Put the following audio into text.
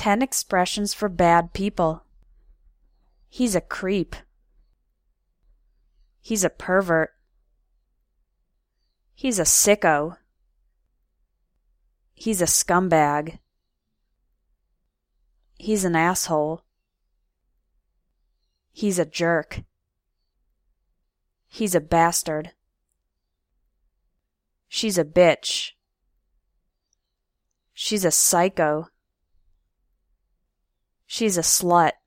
10 expressions for bad people. He's a creep. He's a pervert. He's a sicko. He's a scumbag. He's an asshole. He's a jerk. He's a bastard. She's a bitch. She's a psycho. She's a slut.